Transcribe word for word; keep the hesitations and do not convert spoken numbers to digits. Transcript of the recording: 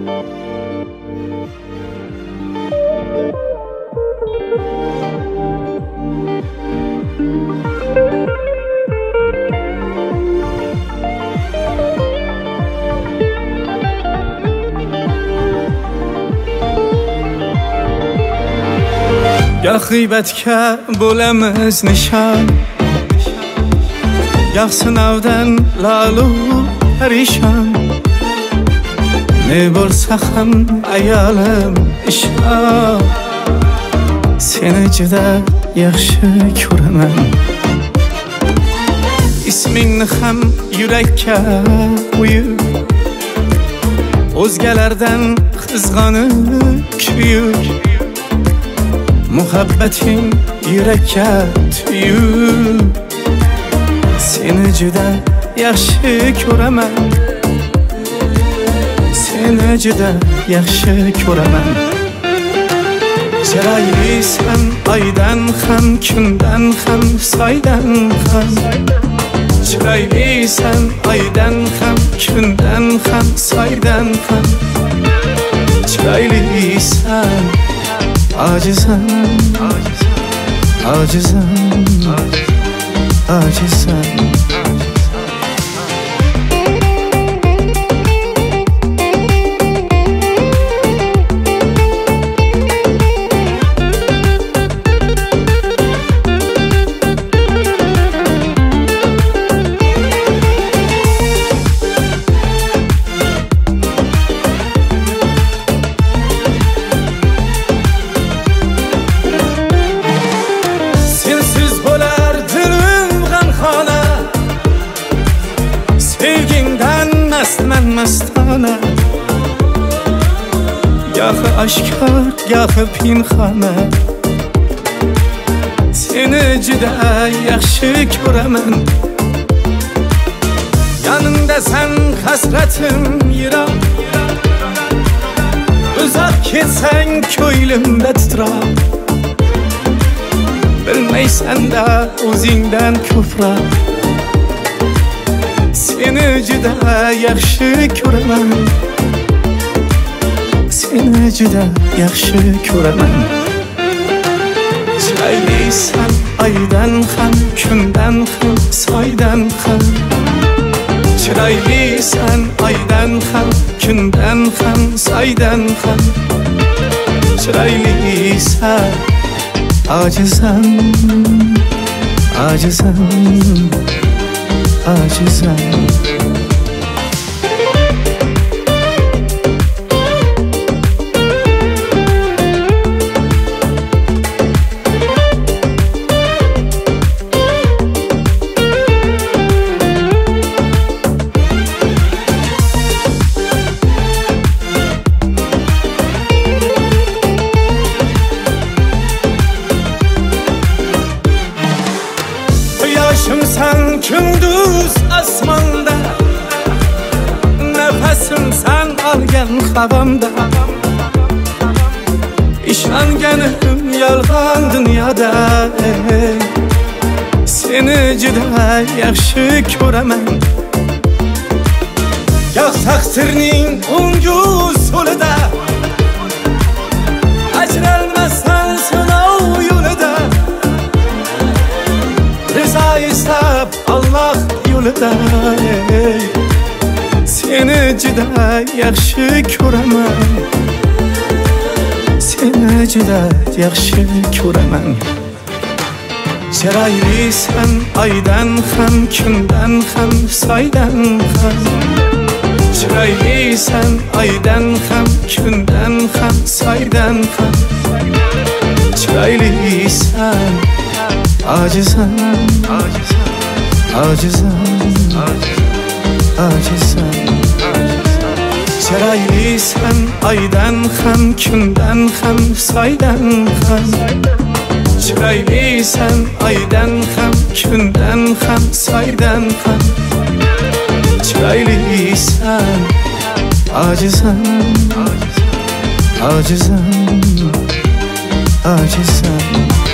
گه غیبت که بولمز نشان گه سنودن لالو پریشان نبول سخم ایالم اشان سینه جده یخش کرمن ismin ham yurakka uyub o'zgalardan qizg'onib kuyib muhabbating yurakka tuyub seni juda yaxshi ko'raman seni juda yaxshi ko'raman chiroylisan oydan ham kundan ham soydan ham chiroylisan oydan ham kundan ham soydan ham chiroylisan ojizam ojizam ojizam من مستانه گاه aşkar gah pinxona seni juda yaxshi ko'raman yanimdasan hasratim yiroq uzoq ketsang ko'nglimda titroq bilmaysan da o'zingdan ko'proq seni juda yaxshi ko'raman seni juda yaxshi ko'raman chiroylisan oydan ham kundan ham soydan ham chiroylisan oydan ham kundan ham soydan ham chiroylisan ojizam ojizam ojizam Yaşımsan gündüz asmanda Nefesimsen algen havamda İşangenim yalgan dünyada Seni juda yaxshi ko'raman Goh taqdirning o'ngu so'lida Ajralmasdan sinov yo'lida Rıza istab Allah yo'lida Seni juda yaxshi ko'raman Seni juda yaxshi ko'raman chiroylisan oydan ham kundan ham soydan ham chiroylisan oydan ham kundan ham soydan ham chiroylisan ojizam ojizam ojizam chiroylisan oydan ham kundan ham soydan ham chiroylisan oydan ham kundan ham soydan ham chiroylisan ojizam ojizam ojizam